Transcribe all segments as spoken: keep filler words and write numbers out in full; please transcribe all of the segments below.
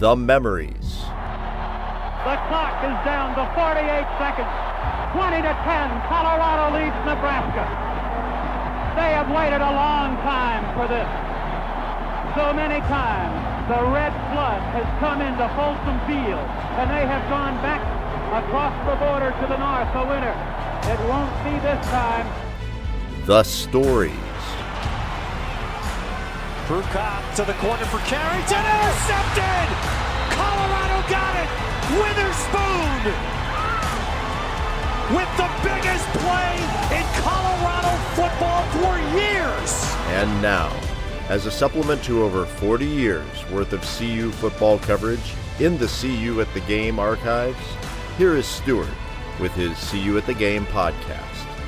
the memories. The clock is down to forty-eight seconds. twenty to ten, Colorado leads Nebraska. They have waited a long time for this. So many times, the red flood has come into Folsom Field, and they have gone back across the border to the north a winner. It won't be this time. The stories. Prukop to the corner for Carrington, intercepted! Colorado got it! Witherspoon! With the biggest play in Colorado football for years! And now, as a supplement to over forty years worth of C U football coverage in the See You at the Game archives, here is Stuart with his See You at the Game podcast.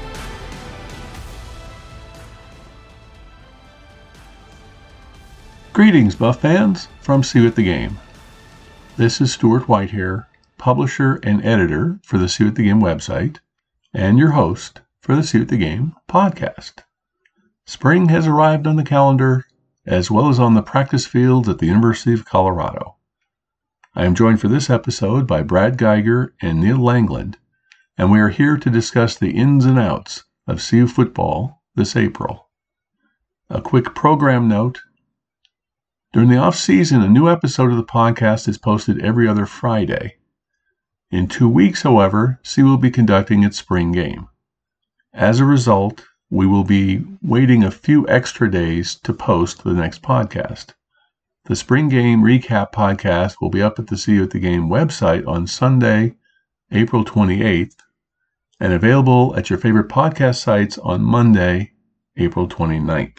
Greetings, Buff fans, from See You at the Game. This is Stuart White here, publisher and editor for the See You at the Game website, and your host for the See You at the Game podcast. Spring has arrived on the calendar, as well as on the practice fields at the University of Colorado. I am joined for this episode by Brad Geiger and Neil Langland, and we are here to discuss the ins and outs of C U football this April. A quick program note. During the off-season, a new episode of the podcast is posted every other Friday. In two weeks, however, C U will be conducting its spring game. As a result, we will be waiting a few extra days to post the next podcast. The spring game recap podcast will be up at the See You at the Game website on Sunday, April twenty-eighth, and available at your favorite podcast sites on Monday, April twenty-ninth.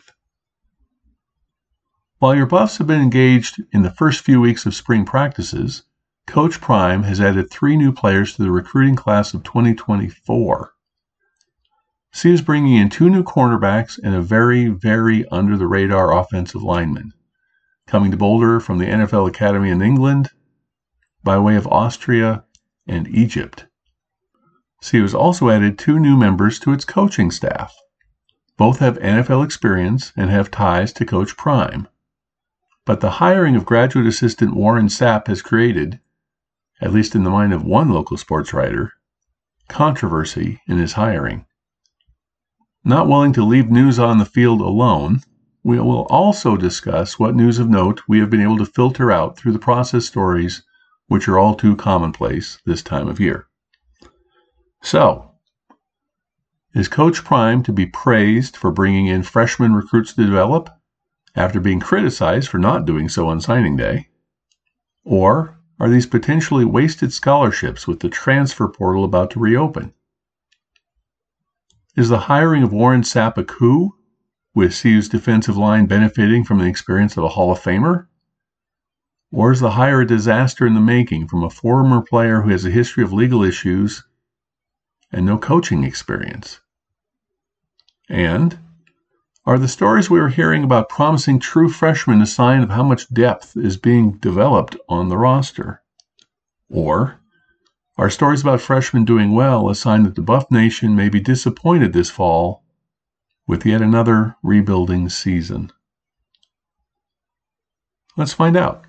While your Buffs have been engaged in the first few weeks of spring practices, Coach Prime has added three new players to the recruiting class of twenty twenty-four. C is bringing in two new cornerbacks and a very, very under-the-radar offensive lineman, coming to Boulder from the N F L Academy in England by way of Austria and Egypt. C has also added two new members to its coaching staff. Both have N F L experience and have ties to Coach Prime. But the hiring of graduate assistant Warren Sapp has created, at least in the mind of one local sports writer, controversy in his hiring. Not willing to leave news on the field alone, we will also discuss what news of note we have been able to filter out through the process stories, which are all too commonplace this time of year. So, is Coach Prime to be praised for bringing in freshman recruits to develop, after being criticized for not doing so on signing day? Or are these potentially wasted scholarships with the transfer portal about to reopen? Is the hiring of Warren Sapp a coup, with C U's defensive line benefiting from the experience of a Hall of Famer? Or is the hire a disaster in the making from a former player who has a history of legal issues and no coaching experience? And are the stories we are hearing about promising true freshmen a sign of how much depth is being developed on the roster? Or are stories about freshmen doing well a sign that the Buff Nation may be disappointed this fall with yet another rebuilding season? Let's find out.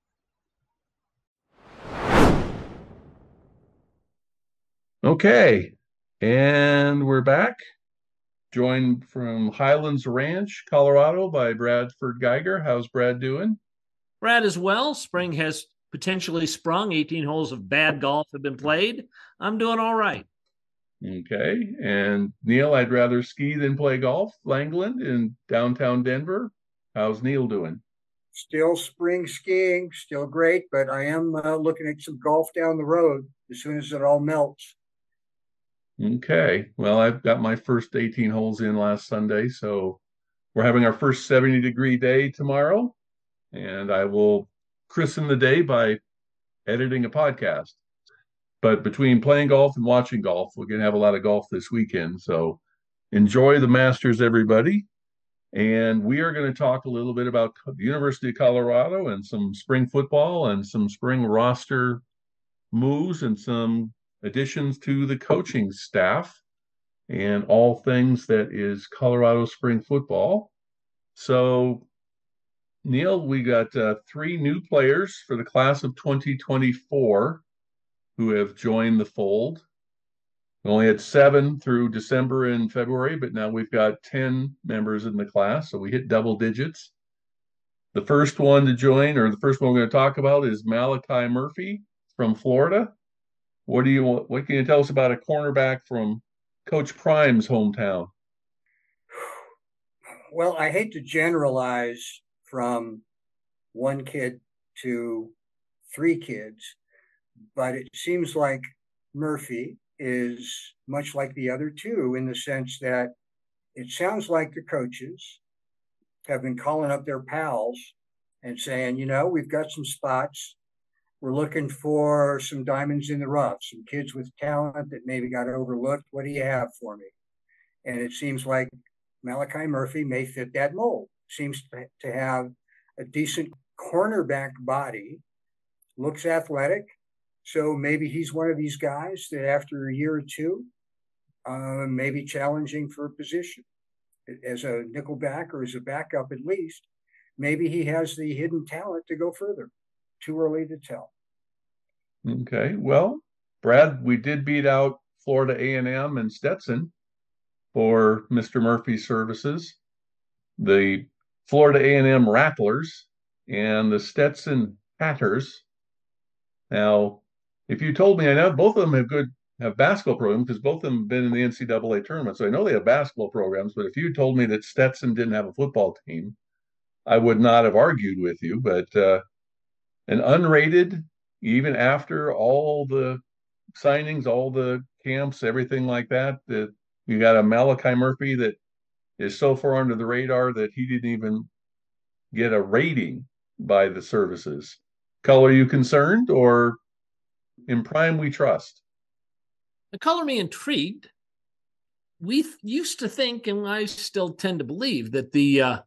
Okay, and we're back. Joined from Highlands Ranch, Colorado, by Bradford Geiger. How's Brad doing? Brad is well. Spring has potentially sprung. eighteen holes of bad golf have been played. I'm doing all right. Okay. And Neil, I'd rather ski than play golf. Langland in downtown Denver. How's Neil doing? Still spring skiing, still great, but I am uh, looking at some golf down the road as soon as it all melts. Okay. Well, I've got my first eighteen holes in last Sunday, so we're having our first seventy degree day tomorrow, and I will christen the day by editing a podcast. But between playing golf and watching golf, we're going to have a lot of golf this weekend, so enjoy the Masters, everybody. And we are going to talk a little bit about the University of Colorado and some spring football and some spring roster moves and some additions to the coaching staff and all things that is Colorado spring football. So Neil, we got uh, three new players for the class of twenty twenty-four who have joined the fold. We only had seven through December and February, but now we've got ten members in the class, so we hit double digits. The first one to join, or the first one we're going to talk about, is Malachi Murphy from Florida. What do you what can you tell us about a cornerback from Coach Prime's hometown? Well, I hate to generalize from one kid to three kids, but it seems like Murphy is much like the other two in the sense that it sounds like the coaches have been calling up their pals and saying, you know, we've got some spots. We're looking for some diamonds in the rough, some kids with talent that maybe got overlooked. What do you have for me? And it seems like Malachi Murphy may fit that mold. Seems to have a decent cornerback body, looks athletic. So maybe he's one of these guys that after a year or two, uh, may be challenging for a position as a nickelback or as a backup at least. Maybe he has the hidden talent to go further. Too early to tell. Okay, well, Brad, we did beat out Florida A and M and Stetson for Mister Murphy's services. The Florida A and M Rattlers and the Stetson Hatters. Now, if you told me, I know both of them have good have basketball programs because both of them have been in the N C double A tournament, so I know they have basketball programs. But if you told me that Stetson didn't have a football team, I would not have argued with you. But uh, an unrated, even after all the signings, all the camps, everything like that, that you got a Malachi Murphy that is so far under the radar that he didn't even get a rating by the services. Color, are you concerned, or in Prime we trust? The color me intrigued. We th- used to think, and I still tend to believe, that the uh,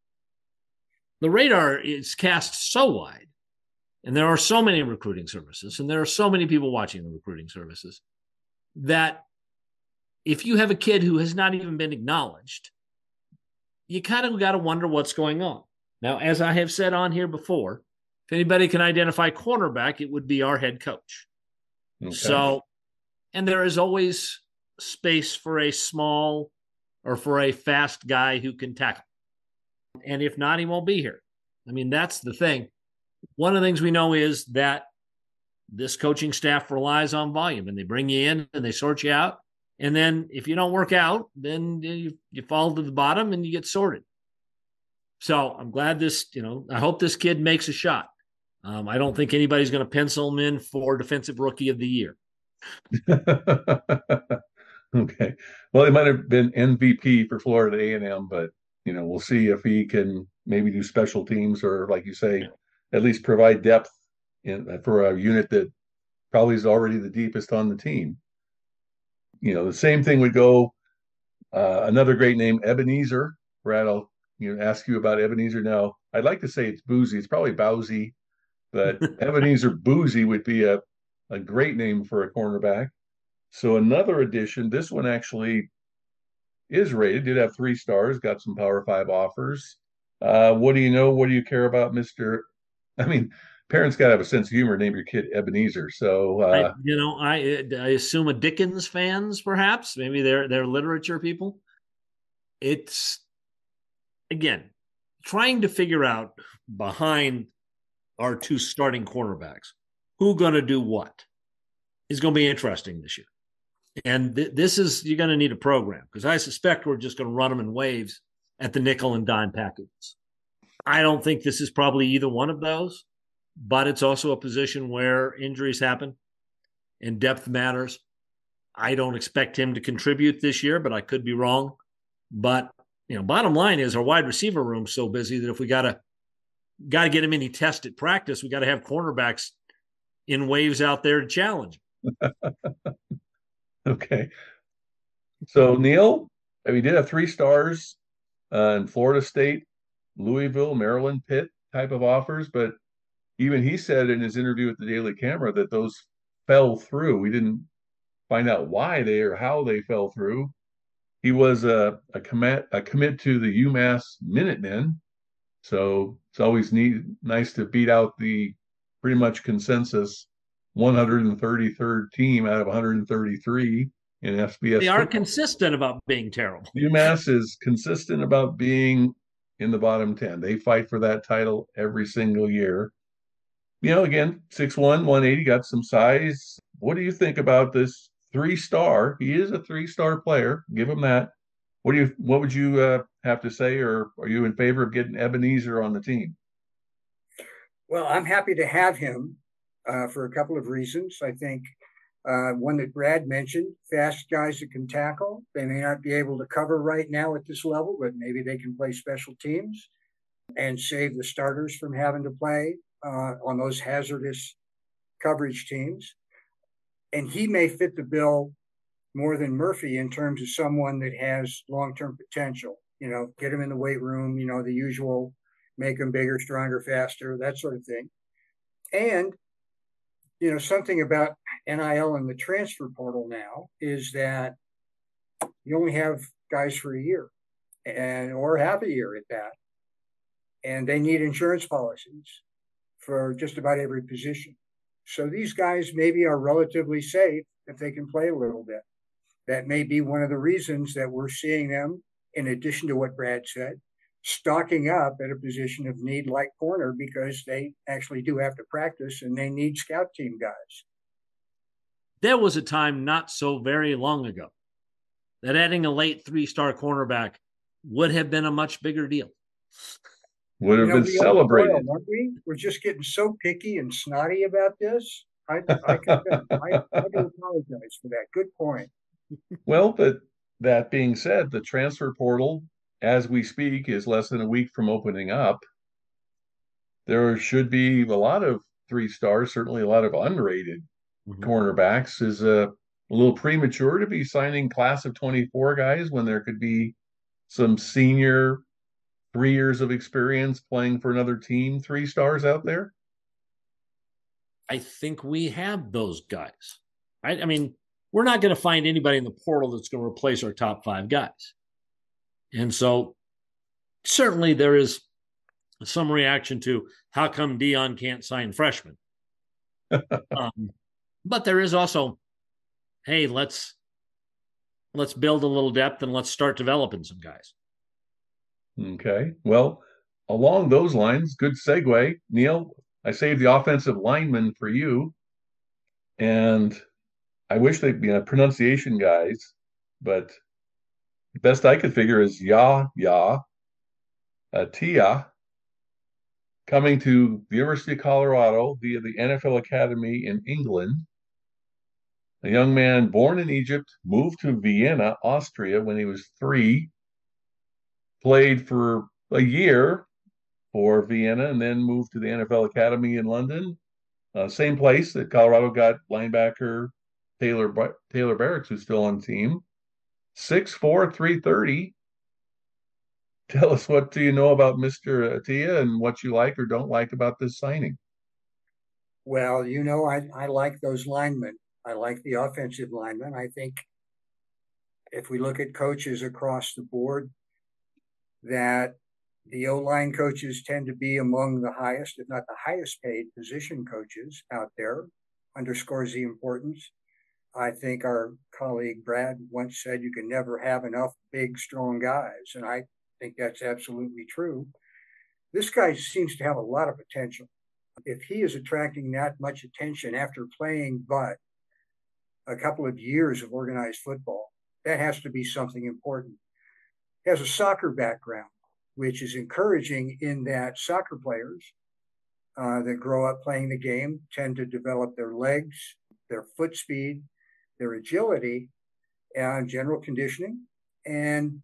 the radar is cast so wide, and there are so many recruiting services, and there are so many people watching the recruiting services, that if you have a kid who has not even been acknowledged, you kind of got to wonder what's going on. Now, as I have said on here before, if anybody can identify cornerback, it would be our head coach. Okay. So, and there is always space for a small or for a fast guy who can tackle. And if not, he won't be here. I mean, that's the thing. One of the things we know is that this coaching staff relies on volume, and they bring you in and they sort you out. And then if you don't work out, then you, you fall to the bottom and you get sorted. So I'm glad this, you know, I hope this kid makes a shot. Um, I don't think anybody's going to pencil him in for Defensive Rookie of the Year. Okay. Well, he might have been M V P for Florida A and M, but, you know, we'll see if he can maybe do special teams or, like you say, at least provide depth in, for a unit that probably is already the deepest on the team. You know, the same thing would go, uh, another great name, Ebenezer. Brad, I'll you know, ask you about Ebenezer now. I'd like to say it's Boozy. It's probably Bowsy, but Ebenezer Boozy would be a, a great name for a cornerback. So another addition, this one actually is rated, did have three stars, got some Power Five offers. Uh, what do you know? What do you care about, Mister I mean, parents got to have a sense of humor. Name your kid Ebenezer. So, uh, I, you know, I I assume a Dickens fans, perhaps. Maybe they're they're literature people. It's again trying to figure out behind our two starting cornerbacks who going to do what is going to be interesting this year. And th- this is you're going to need a program because I suspect we're just going to run them in waves at the nickel and dime packages. I don't think this is probably either one of those, but it's also a position where injuries happen and depth matters. I don't expect him to contribute this year, but I could be wrong. But, you know, bottom line is our wide receiver room's so busy that if we got to got to get him any test at practice, we got to have cornerbacks in waves out there to challenge. Okay. So, Neil, I mean, did have three stars uh, in Florida State, Louisville, Maryland, Pitt type of offers, but even he said in his interview with the Daily Camera that those fell through. We didn't find out why they or how they fell through. He was a, a commit a commit to the UMass Minutemen, So it's always neat, nice to beat out the pretty much consensus one hundred thirty-third team out of one hundred thirty-three in F B S They are football. consistent about being terrible. UMass is consistent about being in the bottom ten. They fight for that title every single year. You know, again, six one, one eighty, got some size. What do you think about this three-star? He is a three-star player. Give him that. What do you? What would you uh, have to say, or are you in favor of getting Ebenezer on the team? Well, I'm happy to have him uh, for a couple of reasons. I think uh, one that Brad mentioned, fast guys that can tackle. They may not be able to cover right now at this level, but maybe they can play special teams and save the starters from having to play uh, on those hazardous coverage teams. And he may fit the bill more than Murphy in terms of someone that has long-term potential. You know, get him in the weight room, you know, the usual, make him bigger, stronger, faster, that sort of thing. And, you know, something about N I L and the transfer portal now is that you only have guys for a year and or half a year at that. And they need insurance policies for just about every position. So these guys maybe are relatively safe if they can play a little bit. That may be one of the reasons that we're seeing them, in addition to what Brad said, stocking up at a position of need like corner, because they actually do have to practice and they need scout team guys. There was a time not so very long ago that adding a late three-star cornerback would have been a much bigger deal. Would have You know, been we celebrated. Oil, aren't we? We're just getting so picky and snotty about this. I, I, I, I do apologize for that. Good point. Well, but that being said, the transfer portal, as we speak, is less than a week from opening up. There should be a lot of three stars, certainly a lot of unrated mm-hmm. cornerbacks. Is a, a little premature to be signing class of twenty-four guys when there could be some senior three years of experience playing for another team, three stars out there? I think we have those guys. Right? I mean, we're not going to find anybody in the portal that's going to replace our top five guys. And so certainly there is some reaction to how come Dion can't sign freshmen. um, but there is also, hey, let's let's build a little depth and let's start developing some guys. Okay. Well, along those lines, good segue. Neil, I saved the offensive lineman for you. And I wish they'd be a pronunciation guys, but the best I could figure is Ya Ya uh, Tia, coming to the University of Colorado via the N F L Academy in England. A young man born in Egypt, moved to Vienna, Austria when he was three, played for a year for Vienna, and then moved to the N F L Academy in London. Uh, same place that Colorado got linebacker Taylor Taylor Barracks, who's still on the team. six four, three thirty. Tell us, what do you know about Mister Atia and what you like or don't like about this signing? Well, you know, I, I like those linemen. I like the offensive linemen. I think if we look at coaches across the board, that the O-line coaches tend to be among the highest, if not the highest paid position coaches out there, underscores the importance. I think our colleague Brad once said you can never have enough big, strong guys. And I think that's absolutely true. This guy seems to have a lot of potential. If he is attracting that much attention after playing but a couple of years of organized football, that has to be something important. He has a soccer background, which is encouraging in that soccer players uh, that grow up playing the game tend to develop their legs, their foot speed, their agility, and general conditioning. And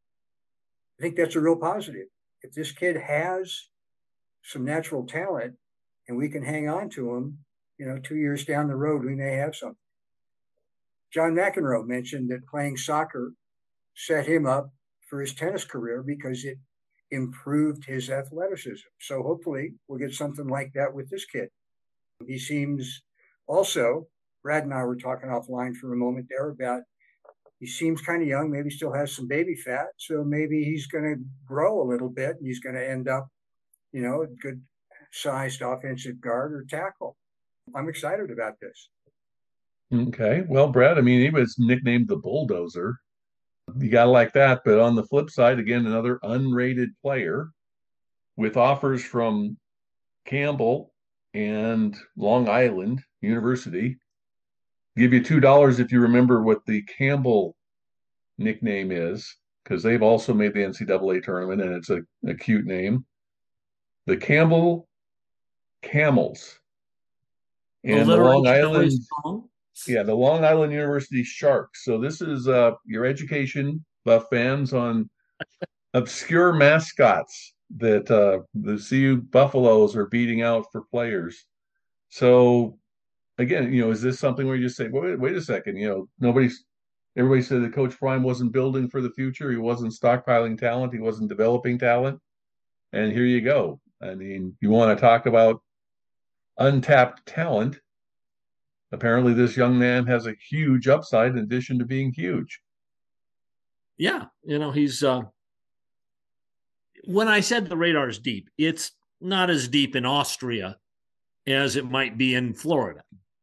I think that's a real positive. If this kid has some natural talent and we can hang on to him, you know, two years down the road, we may have something. John McEnroe mentioned that playing soccer set him up for his tennis career because it improved his athleticism. So hopefully we'll get something like that with this kid. He seems also, Brad and I were talking offline for a moment there about, he seems kind of young, maybe still has some baby fat. So maybe he's going to grow a little bit and he's going to end up you know, a good sized offensive guard or tackle. I'm excited about this. Okay. Well, Brad, I mean, he was nicknamed the Bulldozer. You got to like that. But on the flip side, again, another unrated player with offers from Campbell and Long Island University. Give you two dollars if you remember what the Campbell nickname is, because they've also made the N C double A tournament, and it's a, a cute name. The Campbell Camels. And the Long Island, yeah, the Long Island University Sharks. So this is uh, your education buff fans on obscure mascots that uh, the C U Buffaloes are beating out for players. So again, you know, is this something where you just say, wait, wait a second, you know, nobody's, everybody said that Coach Prime wasn't building for the future. He wasn't stockpiling talent. He wasn't developing talent. And here you go. I mean, you want to talk about untapped talent. Apparently this young man has a huge upside in addition to being huge. Yeah. You know, he's, uh, when I said the radar is deep, it's not as deep in Austria as it might be in Florida.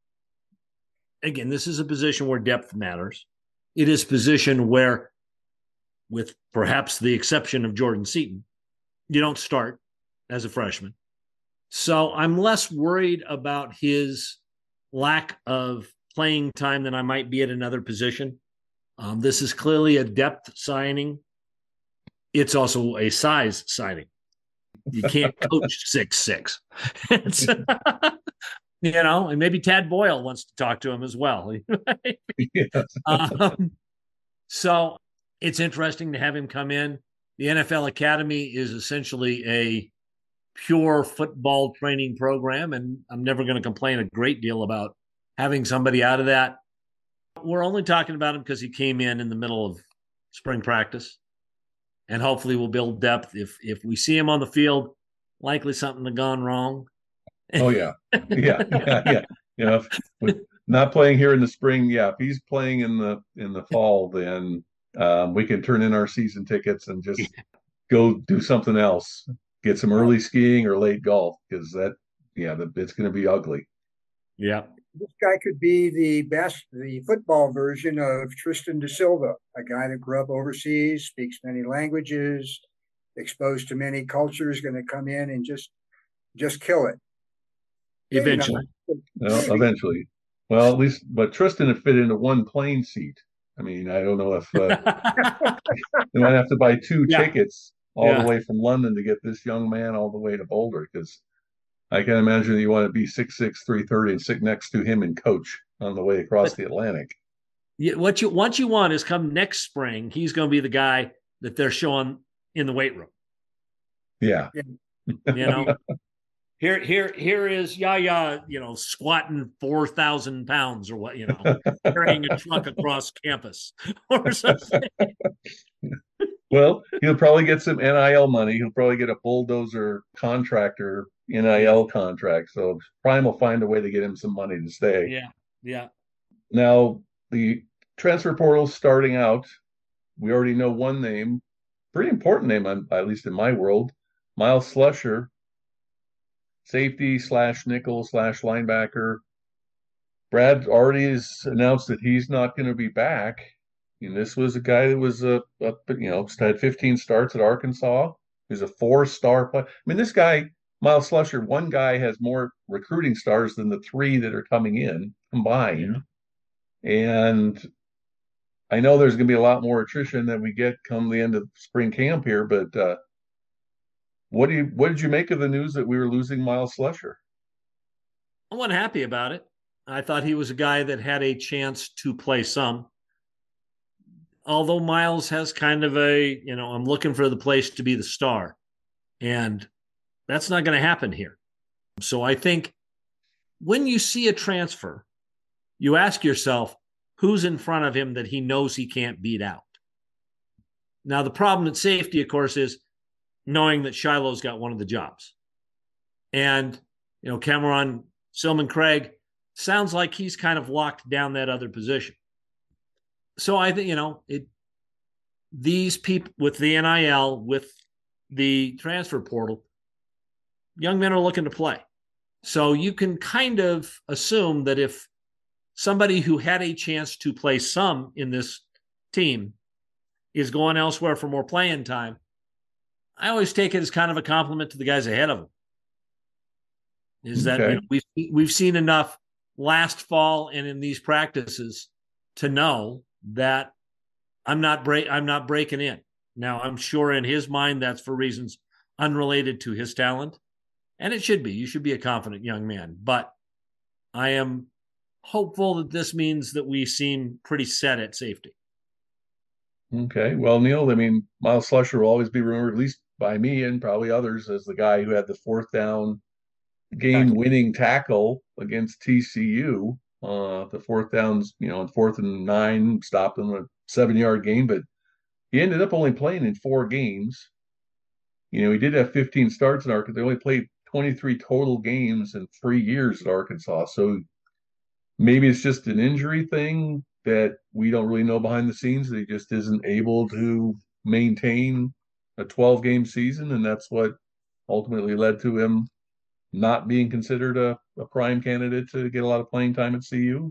Again, this is a position where depth matters. It is a position where, with perhaps the exception of Jordan Seaton, you don't start as a freshman. So I'm less worried about his lack of playing time than I might be at another position. Um, this is clearly a depth signing. It's also a size signing. You can't coach six six. It's, you know, and maybe Tad Boyle wants to talk to him as well. Yes. um, so it's interesting to have him come in. The N F L Academy is essentially a pure football training program, and I'm never going to complain a great deal about having somebody out of that. We're only talking about him because he came in in the middle of spring practice, and hopefully we'll build depth. If if we see him on the field, likely something has gone wrong. Oh yeah, yeah, yeah, yeah. You know, with not playing here in the spring, yeah. If he's playing in the in the fall, then um, we can turn in our season tickets and just go do something else. Get some early skiing or late golf, because that, yeah, the, it's going to be ugly. Yeah. This guy could be the best, the football version of Tristan da Silva, a guy that grew up overseas, speaks many languages, exposed to many cultures, going to come in and just just kill it. Eventually. You know, Well, eventually. Well, at least, but Tristan would fit into one plane seat. I mean, I don't know if uh, they might have to buy two Yeah. tickets all Yeah. the way from London to get this young man all the way to Boulder, because I can imagine you want to be six six, three thirty and sit next to him and coach on the way across But, the Atlantic. Yeah, what you what you want is come next spring, he's going to be the guy that they're showing in the weight room. Yeah. You know, here here here is Yaya, you know, squatting four thousand pounds or what, you know, carrying a truck across campus or something. Well, he'll probably get some N I L money. He'll probably get a bulldozer contractor N I L contract. So Prime will find a way to get him some money to stay. Yeah, yeah. Now, the transfer portal starting out, we already know one name, pretty important name, at least in my world, Miles Slusher, safety slash nickel slash linebacker. Brad already has announced that he's not going to be back. And this was a guy that was a, a you know, had fifteen starts at Arkansas. He was a four-star player. I mean, this guy, Miles Slusher, one guy has more recruiting stars than the three that are coming in combined. Yeah. And I know there's going to be a lot more attrition that we get come the end of spring camp here, but uh, what do you what did you make of the news that we were losing Miles Slusher? I wasn't happy about it. I thought he was a guy that had a chance to play some. Although Miles has kind of a, you know, I'm looking for the place to be the star. And that's not going to happen here. So I think when you see a transfer, you ask yourself, who's in front of him that he knows he can't beat out? Now, the problem at safety, of course, is knowing that Shiloh's got one of the jobs. And, you know, Cameron Silman Craig sounds like he's kind of locked down that other position. So I think, you know, it, these people with the N I L, with the transfer portal, young men are looking to play. So you can kind of assume that if somebody who had a chance to play some in this team is going elsewhere for more playing time, I always take it as kind of a compliment to the guys ahead of them. Is that Okay. you know, we've, we've seen enough last fall and in these practices to know that I'm not break I'm not breaking in. Now, I'm sure in his mind that's for reasons unrelated to his talent, and it should be. You should be a confident young man. But I am hopeful that this means that we seem pretty set at safety. Okay. Well, Neil, I mean, Miles Slusher will always be remembered, at least by me and probably others, as the guy who had the fourth down game-winning tackle against T C U. Uh, the fourth downs, you know, fourth and nine, stopped them a seven-yard gain, but he ended up only playing in four games. You know, he did have fifteen starts in Arkansas. They only played twenty-three total games in three years at Arkansas. So maybe it's just an injury thing that we don't really know behind the scenes, that he just isn't able to maintain a twelve-game season, and that's what ultimately led to him not being considered a, a prime candidate to get a lot of playing time at C U?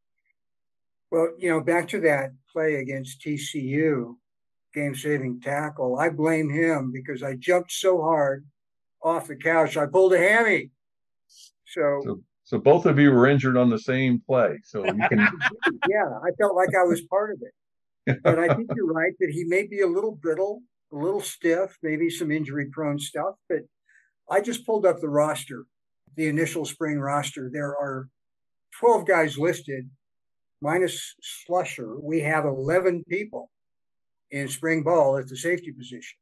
Well, you know, back to that play against T C U, game-saving tackle, I blame him because I jumped so hard off the couch, I pulled a hammy. So, so, so both of you were injured on the same play. So you can, yeah, I felt like I was part of it. But I think you're right that he may be a little brittle, a little stiff, maybe some injury-prone stuff. But I just pulled up the roster, the initial spring roster. There are twelve guys listed, minus Slusher. We have eleven people in spring ball at the safety position.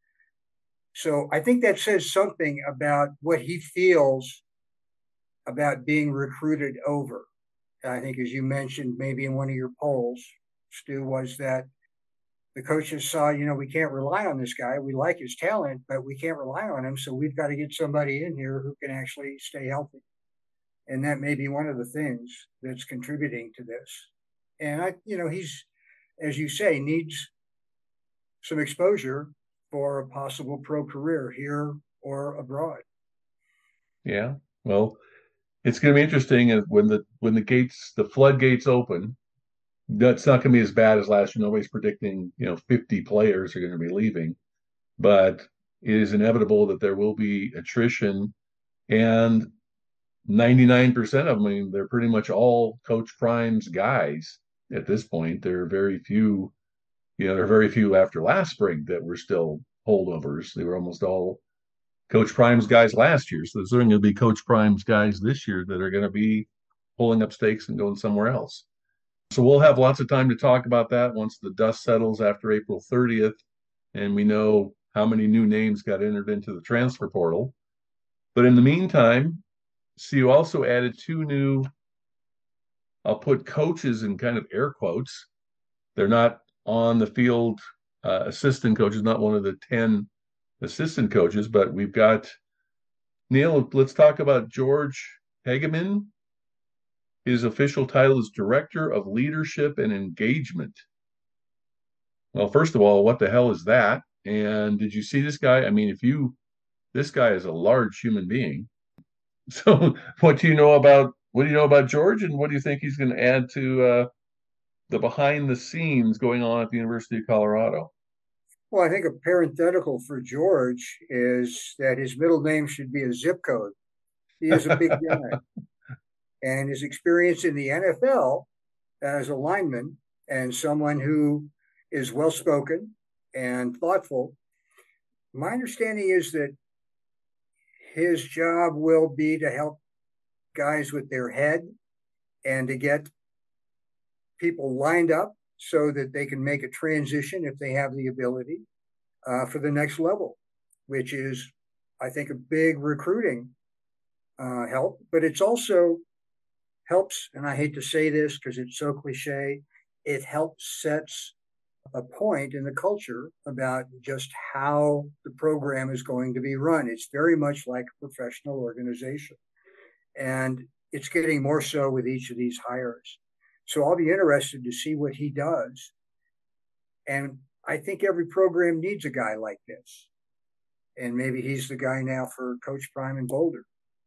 So I think that says something about what he feels about being recruited over. I think, as you mentioned, maybe in one of your polls, Stu, was that the coaches saw, you know, we can't rely on this guy. We like his talent, but we can't rely on him. So we've got to get somebody in here who can actually stay healthy. And that may be one of the things that's contributing to this. And I, you know, he's, as you say, needs some exposure for a possible pro career here or abroad. yeah. Well, it's going to be interesting when the when the gates, the floodgates open. That's not going to be as bad as last year. Nobody's predicting, you know, fifty players are going to be leaving, but it is inevitable that there will be attrition, and ninety-nine percent of them, I mean, they're pretty much all Coach Prime's guys at this point. There are very few, you know, there are very few after last spring that were still holdovers. They were almost all Coach Prime's guys last year. So there's going to be Coach Prime's guys this year that are going to be pulling up stakes and going somewhere else. So we'll have lots of time to talk about that once the dust settles after April thirtieth, and we know how many new names got entered into the transfer portal. But in the meantime, C U also added two new, I'll put coaches in kind of air quotes. They're not on the field uh, assistant coaches, not one of the ten assistant coaches, but we've got, Neil, let's talk about George Hageman. His official title is Director of Leadership and Engagement. Well, first of all, what the hell is that? And did you see this guy? I mean, if you, this guy is a large human being. So what do you know about, what do you know about George, and what do you think he's going to add to uh, the behind the scenes going on at the University of Colorado? Well, I think a parenthetical for George is that his middle name should be a zip code. He is a big guy. And his experience in the N F L as a lineman and someone who is well-spoken and thoughtful, my understanding is that his job will be to help guys with their head and to get people lined up so that they can make a transition if they have the ability uh, for the next level, which is, I think, a big recruiting uh, help. But it's also helps, and I hate to say this because it's so cliche, it helps sets a point in the culture about just how the program is going to be run. It's very much like a professional organization. And it's getting more so with each of these hires. So I'll be interested to see what he does. And I think every program needs a guy like this. and maybe he's the guy now for Coach Prime in Boulder.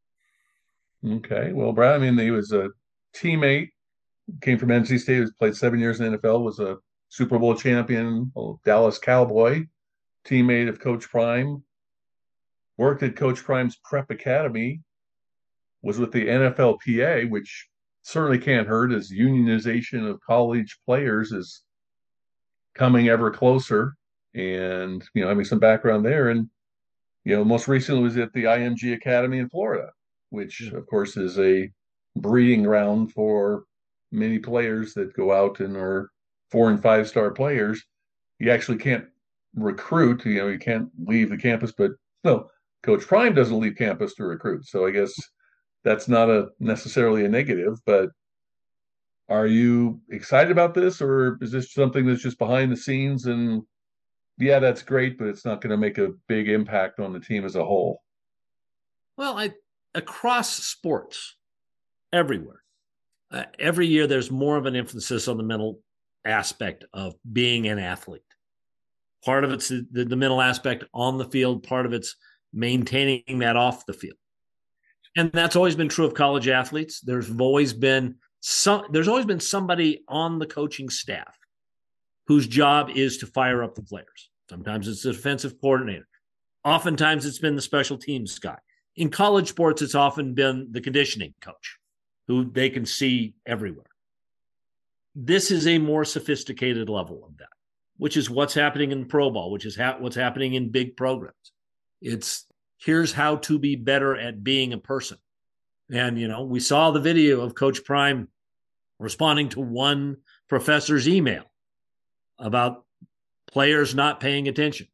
Okay, well, Brad, I mean, he was a teammate, came from N C State, was played seven years in the N F L, was a Super Bowl champion, a Dallas Cowboy, teammate of Coach Prime, worked at Coach Prime's Prep Academy, was with the N F L P A, which certainly can't hurt as unionization of college players is coming ever closer, and, you know, having some background there. And, you know, most recently was at the I M G Academy in Florida, which, of course, is a breeding ground for many players that go out and are four and five star players. You actually can't recruit, you know, you can't leave the campus, but no, Coach Prime doesn't leave campus to recruit. So I guess that's not a necessarily a negative, but are you excited about this, or is this something that's just behind the scenes and yeah, that's great, but it's not going to make a big impact on the team as a whole? Well, I across sports, everywhere, uh, every year there's more of an emphasis on the mental aspect of being an athlete. Part of it's the, the, the mental aspect on the field. Part of it's maintaining that off the field. And that's always been true of college athletes. There's always been some, there's always been somebody on the coaching staff whose job is to fire up the players. Sometimes it's the defensive coordinator. Oftentimes it's been the special teams guy. In college sports, it's often been the conditioning coach who they can see everywhere. This is a more sophisticated level of that, which is what's happening in Pro Bowl, which is ha- what's happening in big programs. It's here's how to be better at being a person. And, you know, we saw the video of Coach Prime responding to one professor's email about players not paying attention.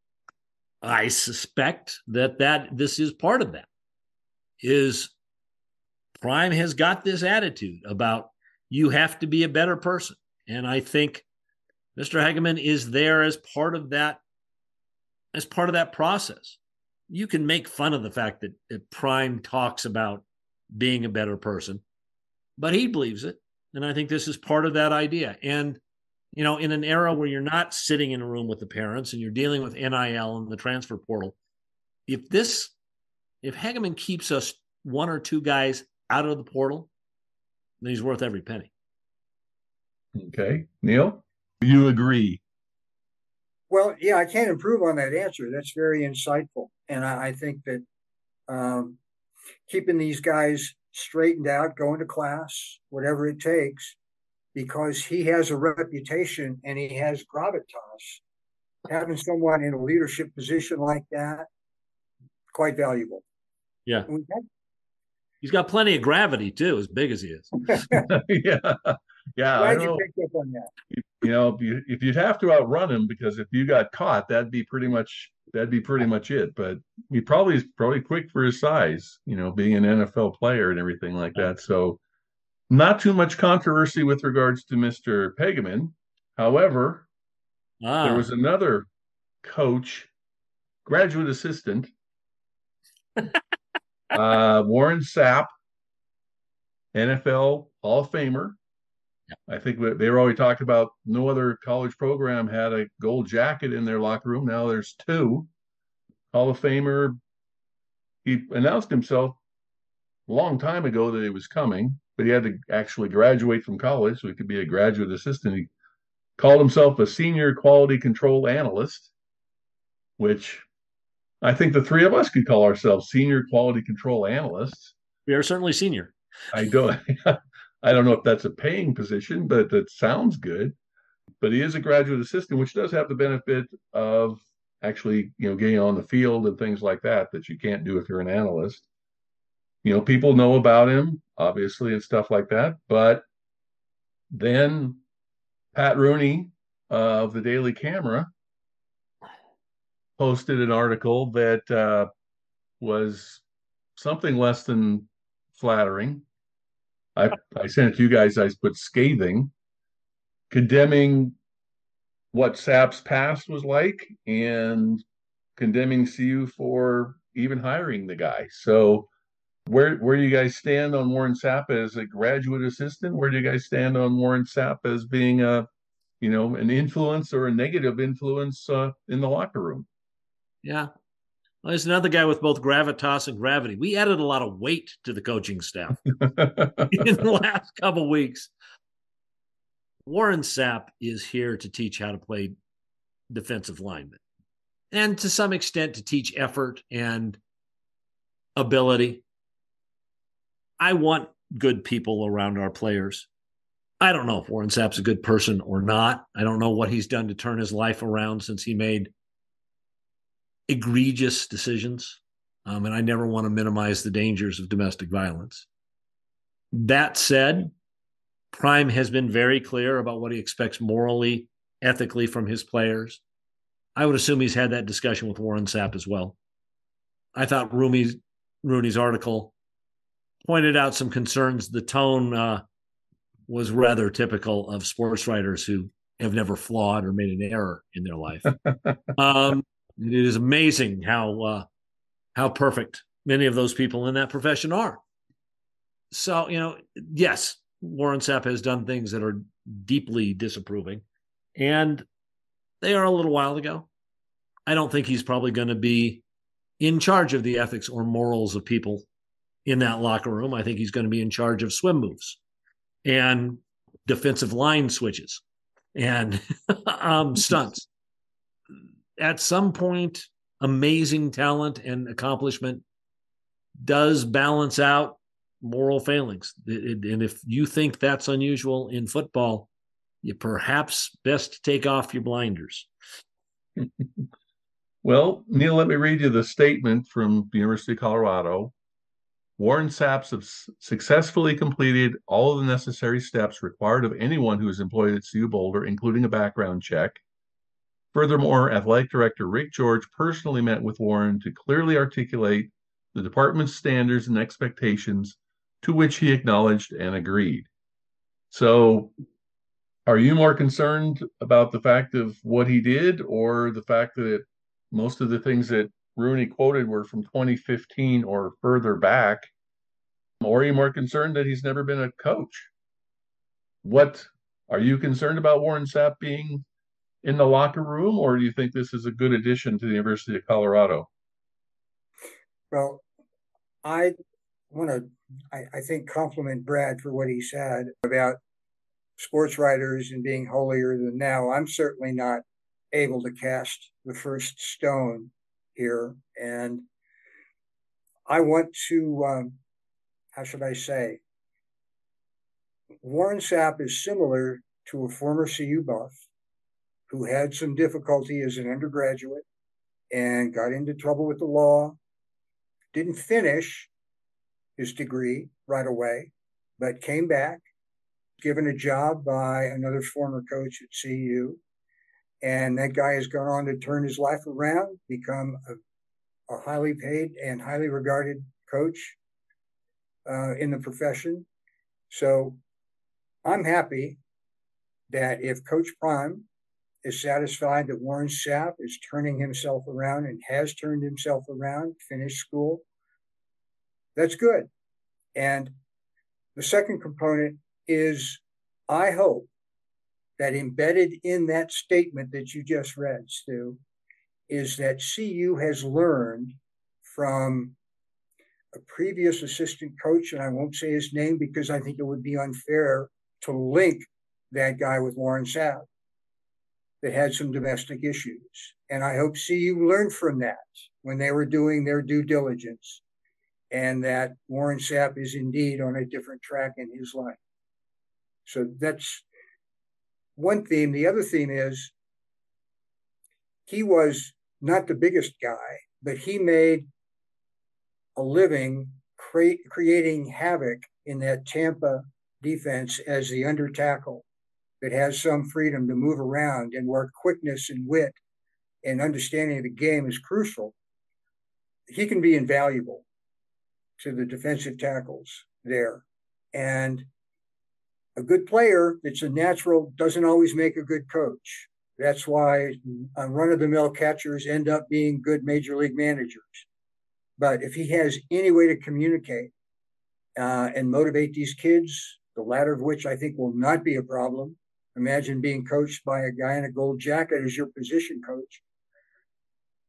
I suspect that, that this is part of that, is Prime has got this attitude about you have to be a better person. And I think Mister Hageman is there as part of that, as part of that process. You can make fun of the fact that, that Prime talks about being a better person, but he believes it. And I think this is part of that idea. And, you know, in an era where you're not sitting in a room with the parents and you're dealing with N I L and the transfer portal, if this, if Hageman keeps us one or two guys out of the portal, then he's worth every penny. Okay. Neil, you agree? Well, yeah, I can't improve on that answer. That's very insightful. And I, I think that um, keeping these guys straightened out, going to class, whatever it takes, because he has a reputation and he has gravitas, having someone in a leadership position like that, quite valuable. Yeah. He's got plenty of gravity, too, as big as he is. yeah. Yeah. Glad you picked up on that. You know, if, you, if you'd have to outrun him, because if you got caught, that'd be pretty much that'd be pretty much it. But he probably is probably quick for his size, you know, being an N F L player and everything like that. So not too much controversy with regards to Mister Pegeman. However, ah. there was another coach, graduate assistant, uh, Warren Sapp, N F L Hall of Famer. I think they were always talking about no other college program had a gold jacket in their locker room. Now there's two. Hall of Famer. He announced himself a long time ago that he was coming, but he had to actually graduate from college so he could be a graduate assistant. He called himself a senior quality control analyst, which I think the three of us could call ourselves senior quality control analysts. We are certainly senior. I don't. I don't know if that's a paying position, but that sounds good. But he is a graduate assistant, which does have the benefit of actually, you know, getting on the field and things like that, that you can't do if you're an analyst. You know, people know about him, obviously, and stuff like that. But then Pat Rooney of the Daily Camera posted an article that uh, was something less than flattering. I, I sent it to you guys. I put scathing, condemning what Sapp's past was like and condemning C U for even hiring the guy. So where where do you guys stand on Warren Sapp as a graduate assistant? Where do you guys stand on Warren Sapp as being a, you know, an influence or a negative influence uh, in the locker room? Yeah. Well, there's another guy with both gravitas and gravity. We added a lot of weight to the coaching staff in the last couple of weeks. Warren Sapp is here to teach how to play defensive linemen, and to some extent to teach effort and ability. I want good people around our players. I don't know if Warren Sapp's a good person or not. I don't know what he's done to turn his life around since he made egregious decisions. Um, and I never want to minimize the dangers of domestic violence. That said, Prime has been very clear about what he expects morally, ethically from his players. I would assume he's had that discussion with Warren Sapp as well. I thought Rooney's, Rooney's article pointed out some concerns. The tone uh, was rather typical of sports writers who have never flawed or made an error in their life. um, it is amazing how uh, how perfect many of those people in that profession are. So, you know, yes, Warren Sapp has done things that are deeply disapproving, and they are a little while ago. I don't think he's probably going to be in charge of the ethics or morals of people in that locker room. I think he's going to be in charge of swim moves and defensive line switches and um, stunts. At some point, amazing talent and accomplishment does balance out moral failings. And if you think that's unusual in football, you perhaps best take off your blinders. Well, Neil, let me read you the statement from the University of Colorado. Warren Sapp has successfully completed all of the necessary steps required of anyone who is employed at C U Boulder, including a background check. Furthermore, Athletic Director Rick George personally met with Warren to clearly articulate the department's standards and expectations, to which he acknowledged and agreed. So, are you more concerned about the fact of what he did, or the fact that most of the things that Rooney quoted were from twenty fifteen or further back? Or are you more concerned that he's never been a coach? What are you concerned about Warren Sapp being in the locker room, or do you think this is a good addition to the University of Colorado? Well, I want to, I, I think, compliment Brad for what he said about sports writers and being holier than thou. I'm certainly not able to cast the first stone here. And I want to, um, how should I say, Warren Sapp is similar to a former C U buff who had some difficulty as an undergraduate and got into trouble with the law, didn't finish his degree right away, but came back, given a job by another former coach at C U. And that guy has gone on to turn his life around, become a, a highly paid and highly regarded coach uh, in the profession. So I'm happy that if Coach Prime is satisfied that Warren Sapp is turning himself around and has turned himself around, finished school, that's good. And the second component is, I hope that embedded in that statement that you just read, Stu, is that C U has learned from a previous assistant coach, and I won't say his name because I think it would be unfair to link that guy with Warren Sapp, that had some domestic issues. And I hope C U learned from that when they were doing their due diligence, and that Warren Sapp is indeed on a different track in his life. So that's one theme. The other theme is he was not the biggest guy, but he made a living cre- creating havoc in that Tampa defense as the under tackle that has some freedom to move around, and where quickness and wit and understanding of the game is crucial. He can be invaluable to the defensive tackles there. And a good player that's a natural doesn't always make a good coach. That's why run-of-the-mill catchers end up being good major league managers. But if he has any way to communicate uh, and motivate these kids, the latter of which I think will not be a problem. Imagine being coached by a guy in a gold jacket as your position coach.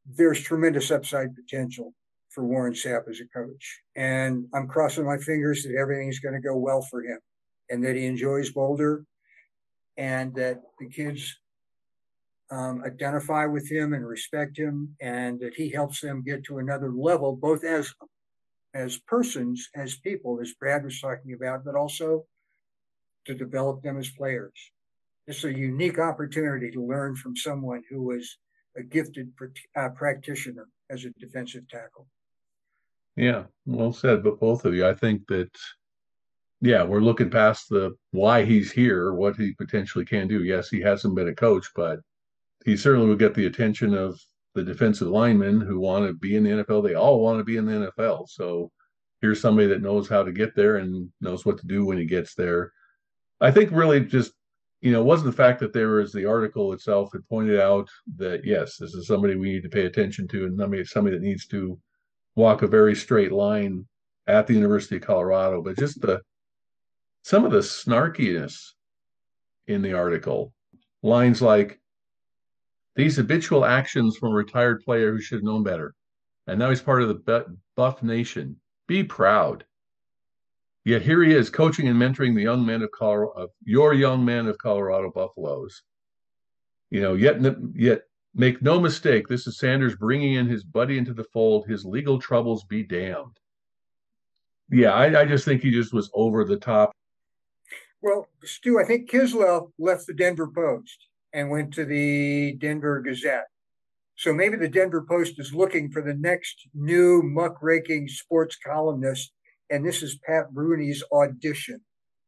there's tremendous upside potential for Warren Sapp as a coach. And I'm crossing my fingers that everything's going to go well for him and that he enjoys Boulder and that the kids um, identify with him and respect him and that he helps them get to another level, both as as persons, as people, as Brad was talking about, but also to develop them as players. It's a unique opportunity to learn from someone who was a gifted uh, practitioner as a defensive tackle. Yeah, well said, but both of you. I think that, yeah, we're looking past the why he's here, what he potentially can do. Yes, he hasn't been a coach, but he certainly will get the attention of the defensive linemen who want to be in the N F L. They all want to be in the N F L. So here's somebody that knows how to get there and knows what to do when he gets there. I think really just, you know, it wasn't the fact that there was the article itself that pointed out that, yes, this is somebody we need to pay attention to and somebody, somebody that needs to walk a very straight line at the University of Colorado, but just the some of the snarkiness in the article. Lines like, these habitual actions from a retired player who should have known better. And now he's part of the Buff Nation. Be proud. Yet here he is coaching and mentoring the young men of Colorado, of your young men of Colorado Buffaloes. You know, yet, yet make no mistake, this is Sanders bringing in his buddy into the fold. His legal troubles be damned. Yeah, I, I just think he just was over the top. Well, Stu, I think Kislev left the Denver Post and went to the Denver Gazette. So maybe the Denver Post is looking for the next new muckraking sports columnist, and this is Pat Rooney's audition.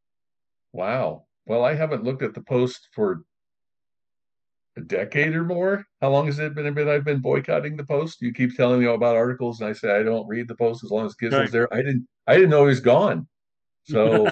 Wow. Well, I haven't looked at the Post for a decade or more. How long has it been that I've been boycotting the Post? You keep telling me about articles, and I say I don't read the Post as long as Kisle's right there. I didn't. I didn't know he was gone. So.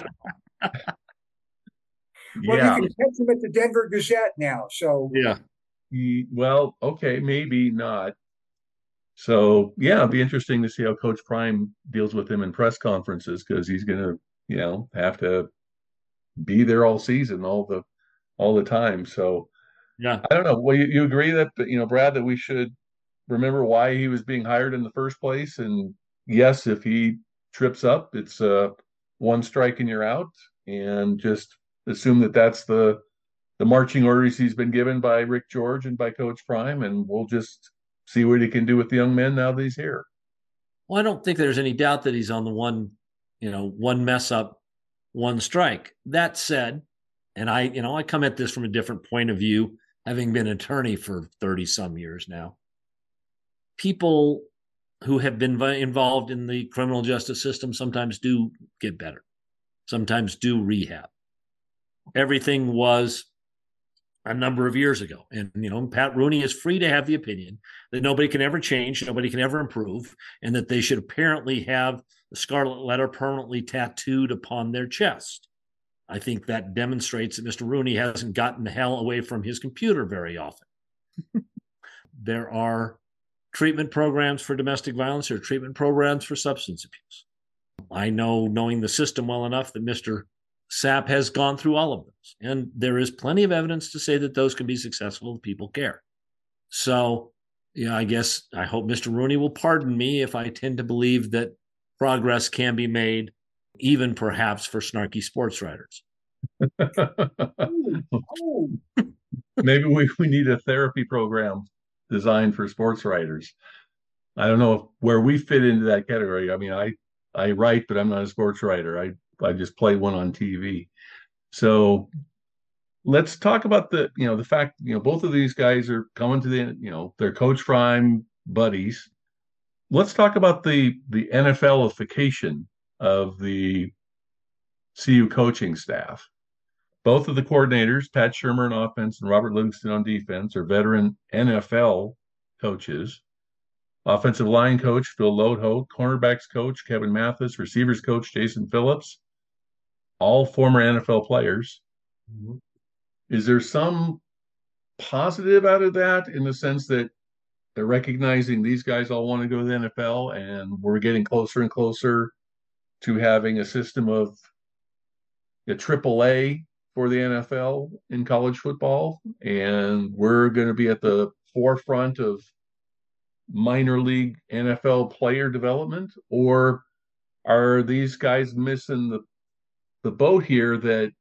Well, yeah. you can catch him at the Denver Gazette now. So yeah. He, well, okay, maybe not. So yeah, it'd be interesting to see how Coach Prime deals with him in press conferences because he's going to, you know, have to be there all season, all the, all the time. So yeah, I don't know. Well, you, you agree that you know, Brad, that we should remember why he was being hired in the first place, and yes, if he trips up, it's uh one strike and you're out, and just assume that that's the the marching orders he's been given by Rick George and by Coach Prime, and we'll just see what he can do with the young men now that he's here. Well, I don't think there's any doubt that he's on the one, you know, one mess up, one strike. That said, and I, you know, I come at this from a different point of view, having been an attorney for thirty some years now. People who have been involved in the criminal justice system sometimes do get better, sometimes do rehab. Everything was a number of years ago. And, you know, Pat Rooney is free to have the opinion that nobody can ever change, nobody can ever improve, and that they should apparently have the scarlet letter permanently tattooed upon their chest. I think that demonstrates that Mister Rooney hasn't gotten the hell away from his computer very often. There are treatment programs for domestic violence. There are treatment programs for substance abuse. I know, knowing the system well enough, that Mister Sapp has gone through all of those. And there is plenty of evidence to say that those can be successful if people care. So, yeah, I guess I hope Mister Rooney will pardon me if I tend to believe that progress can be made, even perhaps for snarky sports writers. Maybe we, we need a therapy program designed for sports writers. I don't know if, where we fit into that category. I mean, I, I write, but I'm not a sports writer. I I just play one on T V. So let's talk about the, you know, the fact, you know, both of these guys are coming to the, you know, they're Coach Prime buddies. Let's talk about the, the N F L-ification of the C U coaching staff. Both of the coordinators, Pat Shurmur on offense and Robert Livingston on defense, are veteran N F L coaches. Offensive line coach Phil Lodeholt, cornerbacks coach Kevin Mathis, receivers coach Jason Phillips, all former N F L players. Mm-hmm. Is there some positive out of that in the sense that they're recognizing these guys all want to go to the N F L and we're getting closer and closer to having a system of a triple A for the N F L in college football, and we're going to be at the forefront of minor league N F L player development, or are these guys missing the the boat here that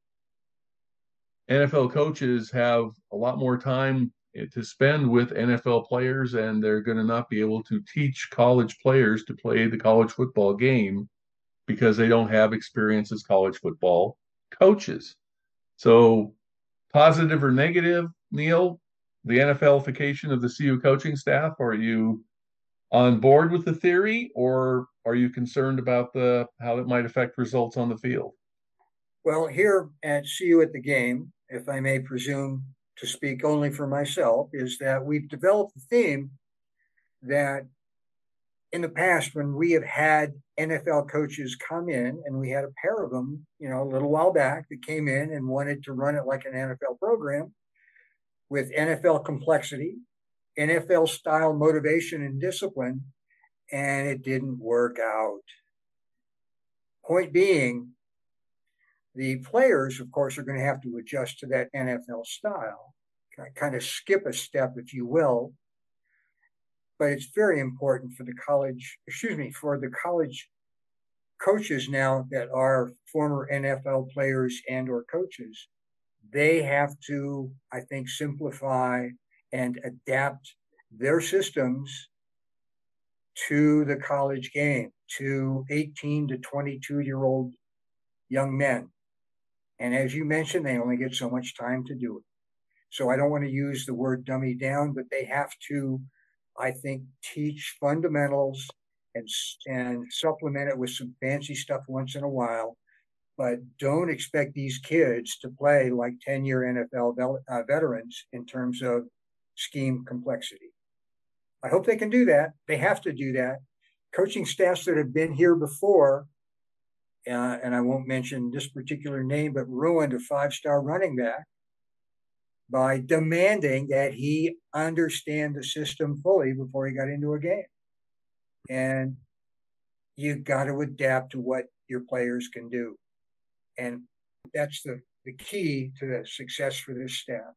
N F L coaches have a lot more time to spend with N F L players, and they're going to not be able to teach college players to play the college football game because they don't have experience as college football coaches? So, positive or negative, Neil, the N F L-ification of the C U coaching staff? Are you on board with the theory, or are you concerned about the how it might affect results on the field? Well, here at C U at the Game, if I may presume to speak only for myself, is that we've developed the theme that in the past, when we have had N F L coaches come in, and we had a pair of them, you know, a little while back, that came in and wanted to run it like an N F L program with N F L complexity, N F L style motivation and discipline, and it didn't work out. Point being, the players, of course, are going to have to adjust to that N F L style, kind of skip a step, if you will. But it's very important for the college, excuse me, for the college coaches now that are former N F L players and or coaches. They have to, I think, simplify and adapt their systems to the college game, to eighteen to twenty-two-year-old young men. And as you mentioned, they only get so much time to do it. So I don't want to use the word dummy down, but they have to, I think, teach fundamentals and, and supplement it with some fancy stuff once in a while. But don't expect these kids to play like ten-year N F L vel- uh, veterans in terms of scheme complexity. I hope they can do that. They have to do that. Coaching staffs that have been here before, uh, and I won't mention this particular name, but ruined a five-star running back by demanding that he understand the system fully before he got into a game. And you've got to adapt to what your players can do. And that's the, the key to the success for this staff.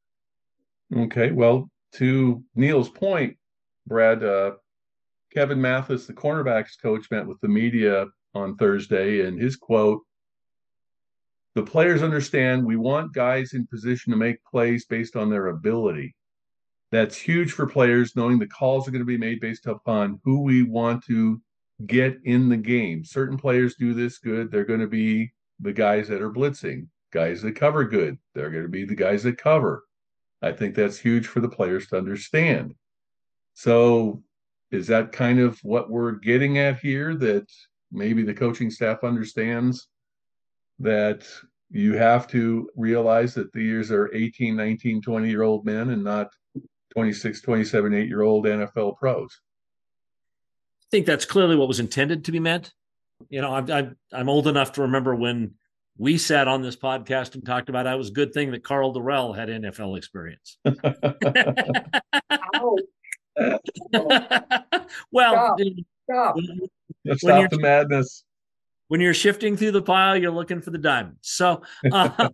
Okay, well, to Neil's point, Brad, uh, Kevin Mathis, the cornerbacks coach, met with the media on Thursday, and his quote, "The players understand we want guys in position to make plays based on their ability. That's huge for players, knowing the calls are going to be made based upon who we want to get in the game. Certain players do this good. They're going to be the guys that are blitzing, guys that cover good. They're going to be the guys that cover. I think that's huge for the players to understand." So is that kind of what we're getting at here, that maybe the coaching staff understands that you have to realize that these are eighteen, nineteen, twenty-year-old men and not twenty-six, twenty-seven, eight-year-old N F L pros? I think that's clearly what was intended to be meant. You know, I'm, I'm, I'm old enough to remember when we sat on this podcast and talked about how it was a good thing that Carl Durrell had N F L experience. Well, Stop. Stop. When, Stop you're, the madness. when you're shifting through the pile, you're looking for the diamonds. So, uh,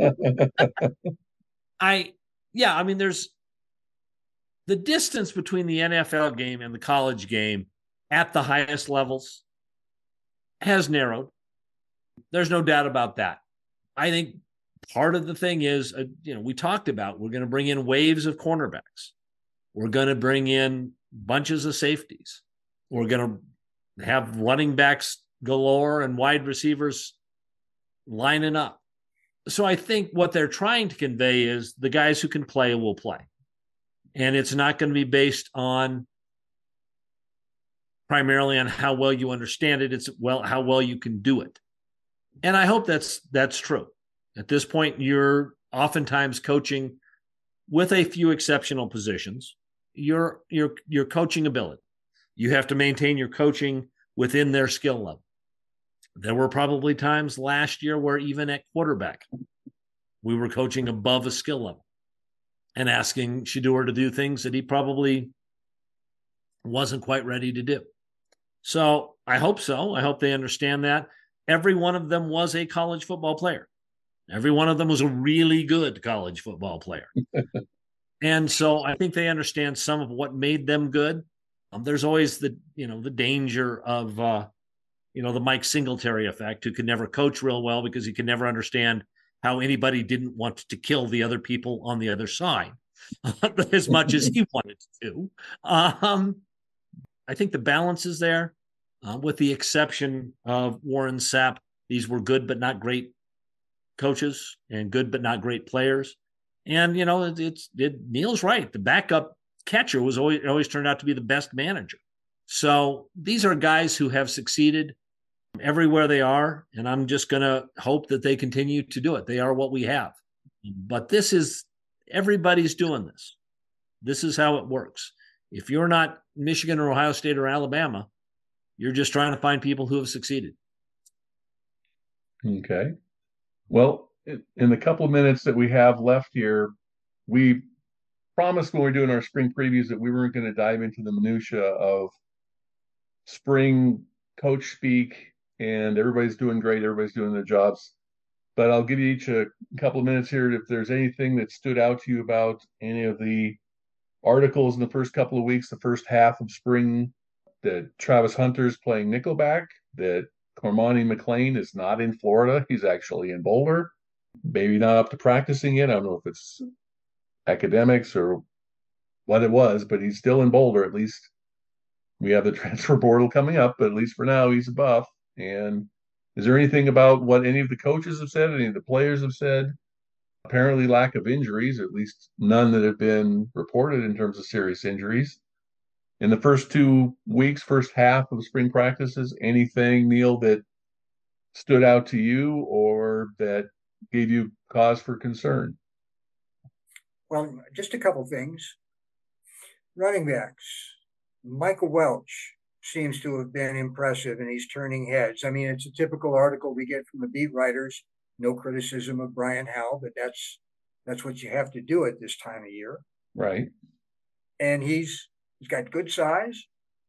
I, yeah, I mean, there's the distance between the N F L game and the college game at the highest levels has narrowed. There's no doubt about that. I think part of the thing is, uh, you know, we talked about, we're going to bring in waves of cornerbacks. We're going to bring in bunches of safeties. We're going to have running backs galore and wide receivers lining up. So I think what they're trying to convey is the guys who can play will play. And it's not going to be based on primarily on how well you understand it. It's well how well you can do it. And I hope that's that's true. At this point, you're oftentimes coaching with a few exceptional positions. Your your your coaching ability. You have to maintain your coaching within their skill level. There were probably times last year where even at quarterback, we were coaching above a skill level and asking Shedeur to do things that he probably wasn't quite ready to do. So I hope so. I hope they understand that. Every one of them was a college football player. Every one of them was a really good college football player. And so I think they understand some of what made them good Um, there's always the, you know, the danger of, uh, you know, the Mike Singletary effect, who could never coach real well because he could never understand how anybody didn't want to kill the other people on the other side as much as he wanted to. Um, I think the balance is there, uh, with the exception of Warren Sapp. These were good but not great coaches and good but not great players. And, you know, it, it's it, Neil's right. The backup catcher was always always turned out to be the best manager. So these are guys who have succeeded everywhere they are, and I'm just going to hope that they continue to do it. They are what we have. But this is, everybody's doing this. This is how it works. If you're not Michigan or Ohio State or Alabama, you're just trying to find people who have succeeded. Okay. Well, in the couple of minutes that we have left here, we promised when we were doing our spring previews that we weren't going to dive into the minutia of spring coach speak, and everybody's doing great. Everybody's doing their jobs. But I'll give you each a couple of minutes here. If there's anything that stood out to you about any of the articles in the first couple of weeks, the first half of spring, that Travis Hunter's playing Nickelback, that Cormani McLean is not in Florida. He's actually in Boulder. Maybe not up to practicing yet. I don't know if it's academics or what it was, but he's still in Boulder. At least we have the transfer portal coming up, but at least for now, he's a Buff. And is there anything about what any of the coaches have said, any of the players have said? Apparently lack of injuries, at least none that have been reported in terms of serious injuries. In the first two weeks, first half of spring practices, anything, Neil, that stood out to you or that gave you cause for concern? Well, just a couple things. Running backs. Michael Welch seems to have been impressive, and he's turning heads. I mean, it's a typical article we get from the beat writers. No criticism of Brian Howell, but that's that's what you have to do at this time of year. Right. And he's he's got good size.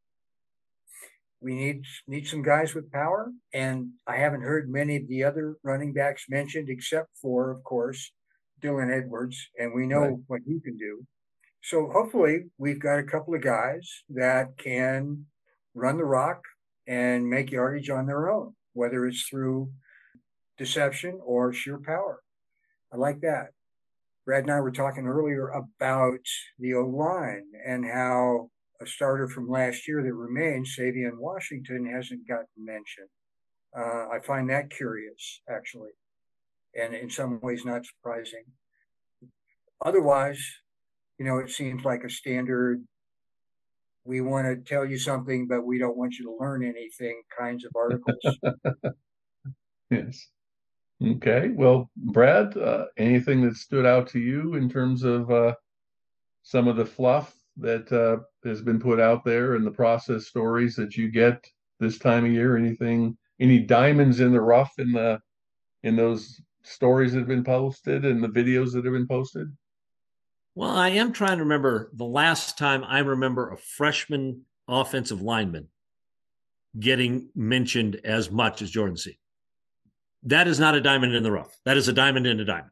We need need some guys with power, and I haven't heard many of the other running backs mentioned, except for, of course, Dylan Edwards, and we know right. what he can do. So hopefully we've got a couple of guys that can run the rock and make yardage on their own, whether it's through deception or sheer power. I like that. Brad and I were talking earlier about the O-line and how a starter from last year that remains, Savion Washington, hasn't gotten mentioned. Uh, I find that curious, actually, and in some ways not surprising. Otherwise, you know, it seems like a standard, we want to tell you something, but we don't want you to learn anything kinds of articles. Yes. Okay. Well, Brad, uh, anything that stood out to you in terms of uh, some of the fluff that uh, has been put out there and the process stories that you get this time of year? Anything, any diamonds in the rough in the in those stories that have been posted and the videos that have been posted? Well, I am trying to remember the last time I remember a freshman offensive lineman getting mentioned as much as Jordan Seed. That is not a diamond in the rough. That is a diamond in a diamond.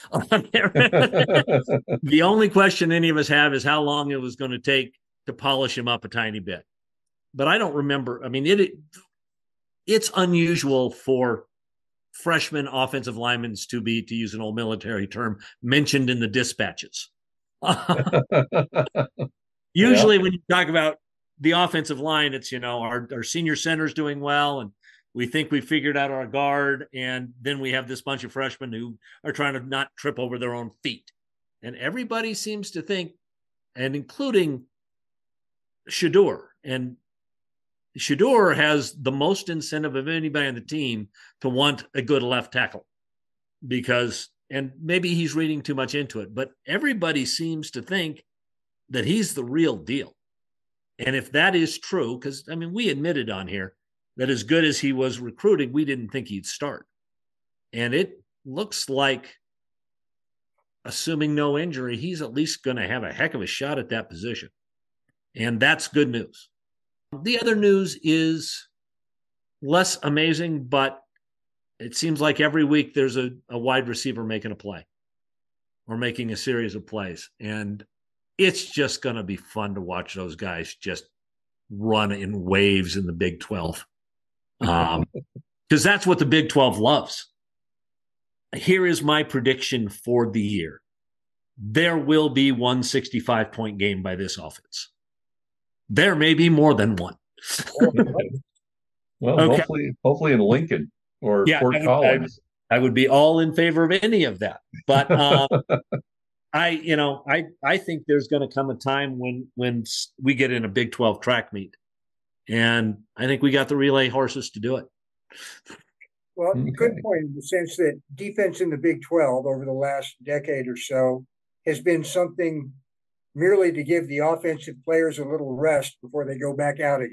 The only question any of us have is how long it was going to take to polish him up a tiny bit. But I don't remember. I mean, it it's unusual for freshman offensive linemen to be, to use an old military term, mentioned in the dispatches. Usually yeah. When you talk about the offensive line, it's, you know, our, our senior center's doing well, and we think we figured out our guard, and then we have this bunch of freshmen who are trying to not trip over their own feet. And everybody seems to think, and including Shedeur, and Shedeur has the most incentive of anybody on the team to want a good left tackle, because, and maybe he's reading too much into it, but everybody seems to think that he's the real deal. And if that is true, because, I mean, we admitted on here that as good as he was recruiting, we didn't think he'd start. And it looks like, assuming no injury, he's at least going to have a heck of a shot at that position. And that's good news. The other news is less amazing, but it seems like every week there's a, a wide receiver making a play or making a series of plays. And it's just going to be fun to watch those guys just run in waves in the Big twelve. Um, because that's what the Big twelve loves. Here is my prediction for the year. There will be one sixty-five point game by this offense. There may be more than one. Well, Okay. hopefully, hopefully in Lincoln or Yeah, Fort I would, Collins. I, I would be all in favor of any of that. But um, I, you know, I, I think there's going to come a time when when we get in a Big twelve track meet, and I think we got the relay horses to do it. Well, Okay. good point in the sense that defense in the Big twelve over the last decade or so has been something merely to give the offensive players a little rest before they go back out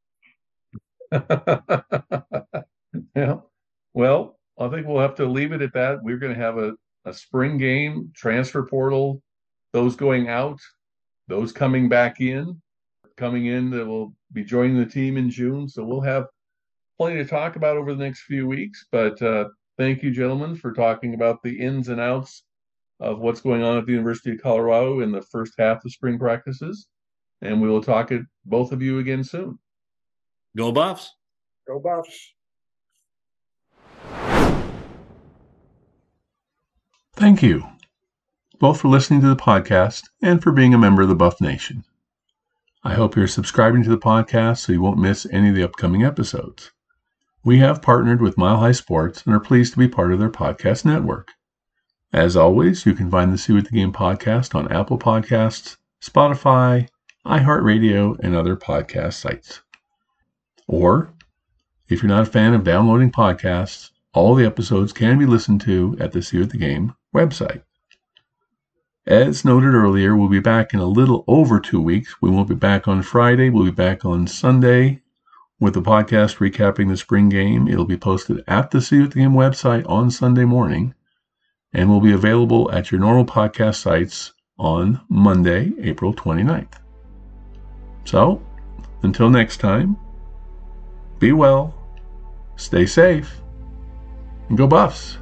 again. Yeah. Well, I think we'll have to leave it at that. We're going to have a, a spring game, transfer portal, those going out, those coming back in, coming in that will be joining the team in June. So we'll have plenty to talk about over the next few weeks. But uh, thank you, gentlemen, for talking about the ins and outs of what's going on at the University of Colorado in the first half of spring practices. And we will talk to both of you again soon. Go Buffs. Go Buffs. Thank you both for listening to the podcast and for being a member of the Buff Nation. I hope you're subscribing to the podcast so you won't miss any of the upcoming episodes. We have partnered with Mile High Sports and are pleased to be part of their podcast network. As always, you can find the See You at the Game podcast on Apple Podcasts, Spotify, iHeartRadio, and other podcast sites. Or, if you're not a fan of downloading podcasts, all the episodes can be listened to at the See You at the Game website. As noted earlier, we'll be back in a little over two weeks. We won't be back on Friday. We'll be back on Sunday with a podcast recapping the spring game. It'll be posted at the See You at the Game website on Sunday morning and will be available at your normal podcast sites on Monday, April twenty-ninth. So, until next time, be well, stay safe, and go Buffs!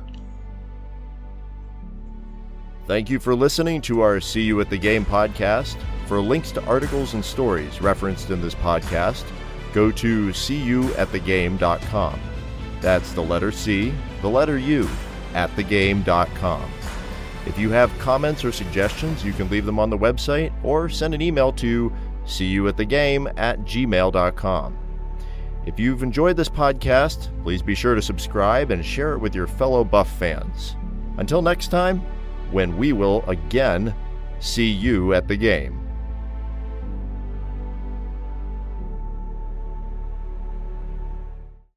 Thank you for listening to our See You at the Game podcast. For links to articles and stories referenced in this podcast, go to see you at the game dot com. That's the letter C, the letter U, at the game dot com. If you have comments or suggestions, you can leave them on the website or send an email to see you at the game at gmail dot com. If you've enjoyed this podcast, please be sure to subscribe and share it with your fellow Buff fans. Until next time, when we will again see you at the game.